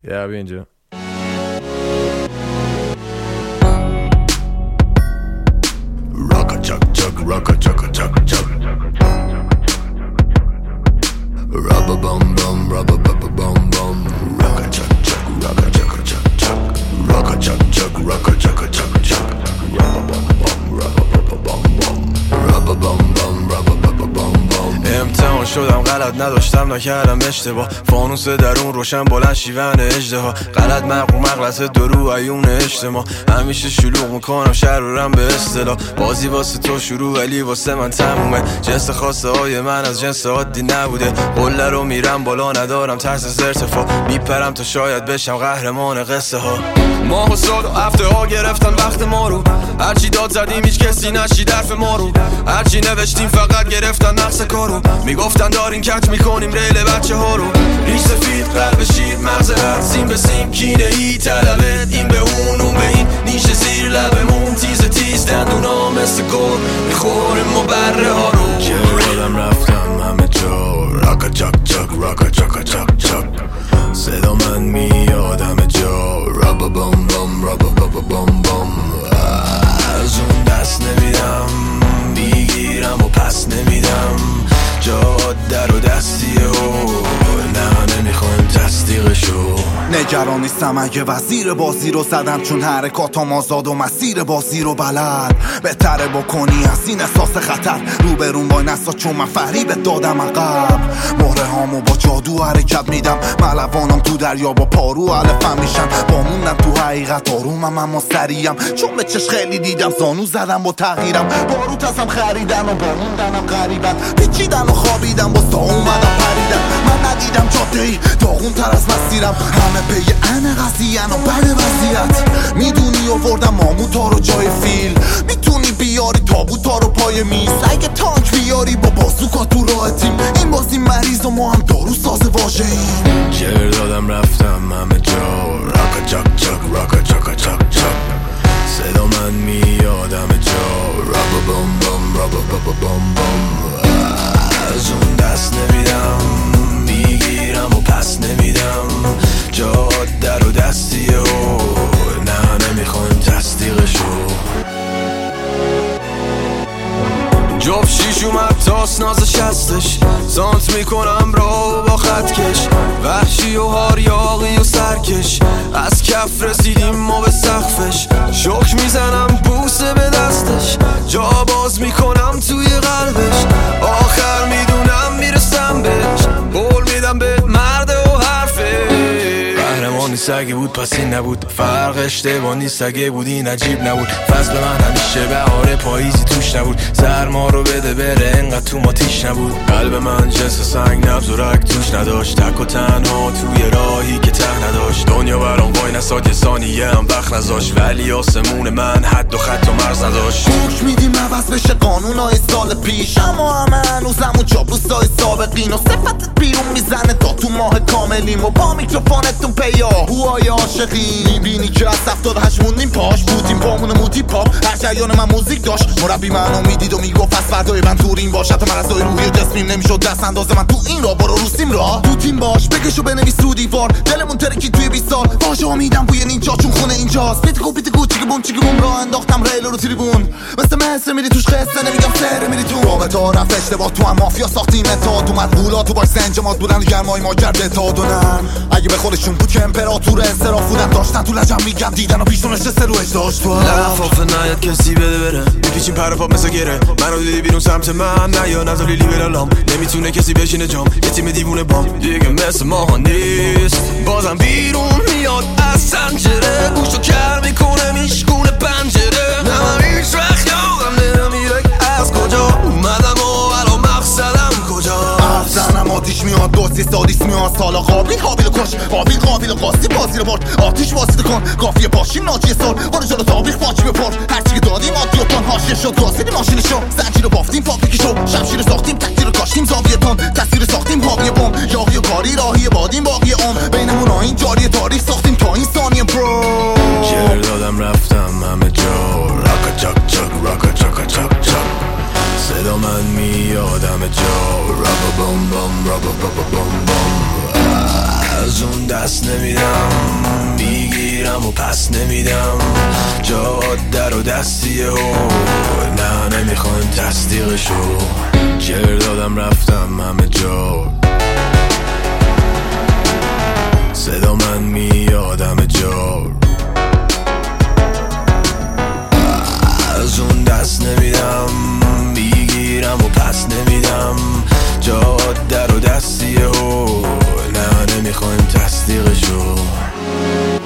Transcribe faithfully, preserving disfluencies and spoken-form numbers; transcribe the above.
یه بیا اینجا. Rocka chuck chuck, rocka chucka chuck chuck. Rubber bum bum, rubber bubba bum bum. Rocka chuck chuck, rocka chucka chuck chuck. Rocka chuck chuck, rocka chucka chuck chuck. Rubber bum bum, rubber bubba bum bum. Rubber bum bum, rubber bubba bum bum. امتحان شدم غلط نداشتم نکردم اشتباه، فانوس درون روشن بلند شیون اژدها، غلط مقو مغلط درو عیون اجتماع، همیشه شلوغ میکنم شهر رو رم به اصطلاح، بازی واسه تو شروع ولی واسه من تمومه، جنس خواسته های من از جنس عادی نبوده، قله رو میرم بالا ندارم ترس از ارتفاع، میپرم تا شاید بشم قهرمان قصه ها. ماه و سال و هفته ها گرفتن وقت ما رو، هرچی داد زدیم هیچ کسی نشید حرف ما رو، هرچی نوشتیم فقط گرفتن نقص کارو، میگفتن دارین کج میکنیم ریل بچه ها رو، ریش سفید قلب شیر مغز رد سیم به سیم کینه ای طلبت این به اون اون به این، نیش زیر لبمون تیز تیز دندونا مثل گل میخوریم و بره ها رو. چه یادم رفتم همه جا، راکا چک چک راکا چکا چک چک، صدا من میاد همه جا، رابا بام بام رابا بابا بام بام، از اون دست نمیدم میگیرم و پس نمیدم، جاده رو دستیه و نه نمیخوایم تصدیقشو. نگران نیستم اگه وزیر بازی رو زدم، چون حرکاتم آزاد و مسیر بازی رو بلد، بهتره بکنی از این احساس خطر روبرون وای نسا، چون من فریبت دادم عقب، مهره هامو با جادو حرکت میدم، ملوانم تو دریا با پارو علفم میشن، با موندم تو حقیقت آرومم اما سریم، چون به چش خیلی دیدم زانو زدم با تغییرم، باروت ازم خریدن و با موندنم غریبن، پیچیدن و خوابیدم با سا اومدم پریدم، من ندیدم جاده ای داغون تر از مسیرم، همه پی ان قضیه و بد وضعیت، میدونی آوردم ماموتا رو جای فیل، میتونی بیاری تابوتا رو پای میز، اگه تانک بیاری با بازوکا تو راه تیم، این بازی مریض و ما هم دارو ساز واژه ایم. جر دادم رفتم همه جا، راکا چک چک راکا چکا چک چک، صدا من میاد همه جا، رابا بام بام رابا بابا بام بام، از اون دست نمیدم میگیرم و پس نمیدم، جاده رو دستیه و نه نمیخوایم تصدیقشو. جب شیش اومد تاس نازش هستش، زانت میکنم را با خط کش، وحشی و هاریاقی و سرکش، از کف رسیدیم ما به سقفش، شک میزنم بوسه به دستش، جا باز میکنم توی قلبش، آخر میدونم میرسم بهش، قول میدم به مرد و حرفه، قهرمان نیست اگه بود پس این نبود، فرق اشتباه نیست اگه بود این عجیب نبود، فصل من همیشه بهار پاییزی توش نبود، سرما رو بده بره انقدر تو ما تیش نبود، قلب من جنس سنگ نبض و رگ توش نداشت، تک و تنها توی راهی که ته نداشت، دنیا برام وای نساد یه ثانیه هم وقت نذاشت، ولی آسمون من حد و خط و مرز نداشت، حکم میدیم عوض بشه قانونای سال پیش، اما همه هنوزمون چاپلوسای سابقین و صفتت بیرون میزنه تا تو ماه کاملیم و با میکروفونتون پیا هوای عاشقی، میبینی که از هفتاد هشت موندیم پاش بودیم پامون موتی پاپ، هر جریان من موزیک داشت، مربی منو میدید و میگفت از فردای من تورین باش، حتی من از دای روحی جسمیم نمیشد دست انداز من تو این را برو روسیم را تو تیم باش، بکشو بنویس رو دیوار، دلمون ترکی توی بیست سال، واژه ها میدم بوی نینجا چون خونه اینجاست، بیتگو بیتگو چیگه بوم چیگه بوم را انداختم ریل رو تریبون، مثل مصر میری توش قصه نمیگم سر میری تو رابطه ها رفت اشتباه، تو هم مافیا ساختیم اتحاد، اومد غولا تو باش سنجمات بودن گرمای ما کرد اتحاد و نرم، اگه به خودشون بود که امپراتور انصراف بودن داشتن تو لجم میگم دیدن و پیشونش سر رو اجداش تو لفاف نیاد کسی بده بره، میپیچیم پر پاپ مثل گره، منو دیدی بیرون سمت من نه یا نزالی لیبرالام، نمیتونه کسی بشینه جام، یه تیم دیوونه بام دیگه مثل ما نیست، بازم بیرون میاد از سنجره، گوشو کر میکنه میشکونه پنجره، نه من هیچ وقت یادم نمیره از کجا اومدم و الان مقصدم کجا، زنم آتیش میاد دوستی سادیس میاد، سالا قابل قابل کش قابل قابل قاستی بازی رو برد، آتیش بازی کن کافیه باشیم ناجی سال، برو جلو تابیخ باجی بپر، هرچی که دادیم آدی و تان هاشیه شد گاسیدی ماشینشو، زنجی رو بافتیم فابریکی شو، شمشیر ساختیم تکتیر رو کاشتیم زاویه تان، تصویر ساختیم حاوی بم، یاقی و کاری راهی بادیم باقی عمر، بینمون آین جاری تاریخ ساختیم تا این ثانیه برو، جر دادم رفتم همه جا، راکا چک چک راکا چکا چک چک، صدا من میاد همه جا، رابا بام بام رابا بابا بام بام، از اون دست نمیدم، میگیرم و پس نمیدم، جاده رو دستیه و نه نمیخوان تصدیقشو. جر دادم رفتم همه جا، صدا من میادم جا، از اون دست نمیدم، میگیرم و پس نمیدم، جاده رو دستیه و نه نمیخوایم تصدیقشو.